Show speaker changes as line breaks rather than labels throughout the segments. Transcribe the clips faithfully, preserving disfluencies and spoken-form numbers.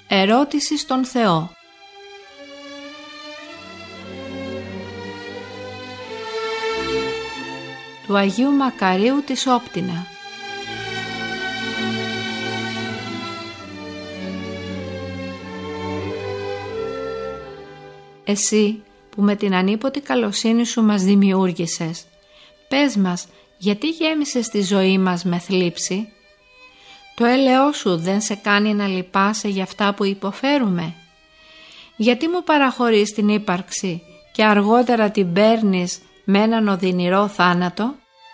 Ερώτηση στον Θεό. Του Αγίου Μακαρίου της Όπτινα. Εσύ που με την ανίποτη καλοσύνη σου μας δημιούργησες, πες μας γιατί γέμισες τη ζωή μας με θλίψη? Το έλεος σου δεν σε κάνει να λυπάσαι για αυτά που υποφέρουμε? Γιατί μου παραχωρείς την ύπαρξη και αργότερα την παίρνεις με έναν οδυνηρό θάνατο?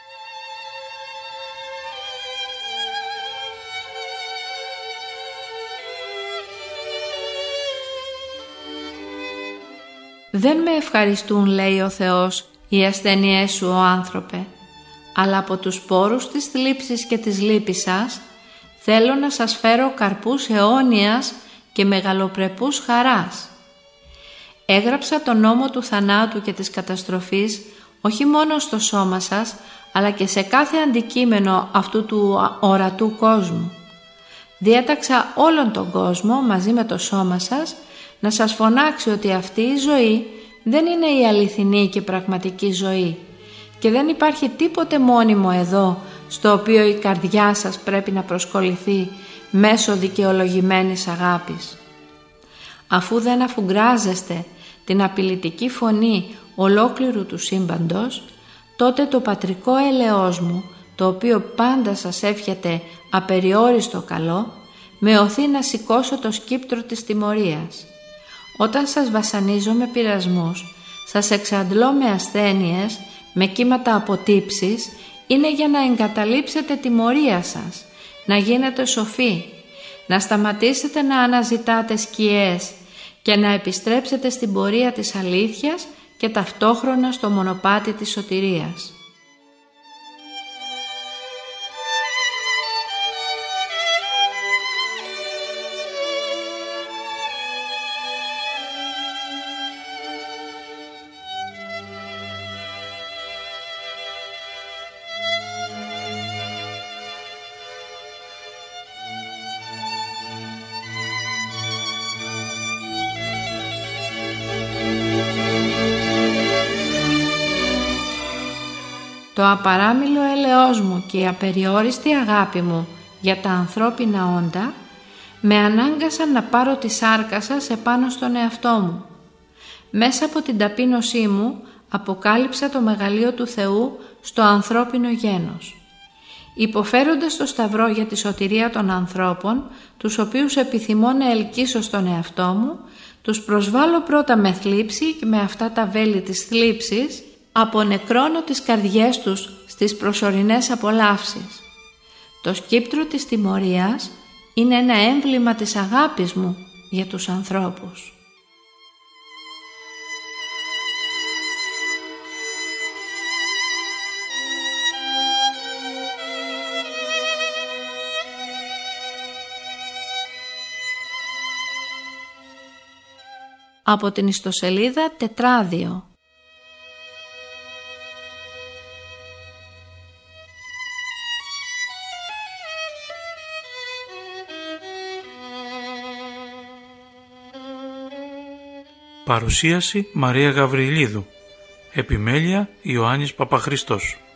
Δεν με ευχαριστούν, λέει ο Θεός, οι ασθένειές σου, ο άνθρωπε, αλλά από τους σπόρους της θλίψης και της λύπης σας θέλω να σας φέρω καρπούς αιώνιας και μεγαλοπρεπούς χαράς. Έγραψα τον νόμο του θανάτου και της καταστροφής όχι μόνο στο σώμα σας, αλλά και σε κάθε αντικείμενο αυτού του ορατού κόσμου. Διέταξα όλον τον κόσμο μαζί με το σώμα σας να σας φωνάξει ότι αυτή η ζωή δεν είναι η αληθινή και πραγματική ζωή και δεν υπάρχει τίποτε μόνιμο εδώ στο οποίο η καρδιά σας πρέπει να προσκοληθεί μέσω δικαιολογημένης αγάπης. Αφού δεν αφουγκράζεστε την απειλητική φωνή ολόκληρου του σύμπαντος, τότε το πατρικό έλεος μου, το οποίο πάντα σας εύχεται απεριόριστο καλό, με οθεί να σηκώσω το σκύπτρο της τιμωρίας. Όταν σας βασανίζω με πειρασμούς, σας εξαντλώ με ασθένειες, με κύματα αποτύψεις, είναι για να εγκαταλείψετε τιμωρία σας, να γίνετε σοφοί, να σταματήσετε να αναζητάτε σκιές και να επιστρέψετε στην πορεία της αλήθειας και ταυτόχρονα στο μονοπάτι της σωτηρίας. Το απαράμιλο έλεος μου και η απεριόριστη αγάπη μου για τα ανθρώπινα όντα με ανάγκασαν να πάρω τη σάρκα σας επάνω στον εαυτό μου. Μέσα από την ταπείνωσή μου αποκάλυψα το μεγαλείο του Θεού στο ανθρώπινο γένος. Υποφέροντας το σταυρό για τη σωτηρία των ανθρώπων, τους οποίους επιθυμώ να ελκύσω στον εαυτό μου, τους προσβάλλω πρώτα με θλίψη και με αυτά τα βέλη της θλίψης απονεκρώνω τις καρδιές τους στις προσωρινές απολαύσεις. Το σκύπτρο της τιμωρίας είναι ένα έμβλημα της αγάπης μου για τους ανθρώπους. Από την ιστοσελίδα Τετράδιο.
Παρουσίαση Μαρία Γαβριλίδου. Επιμέλεια Ιωάννης Παπαχρήστος.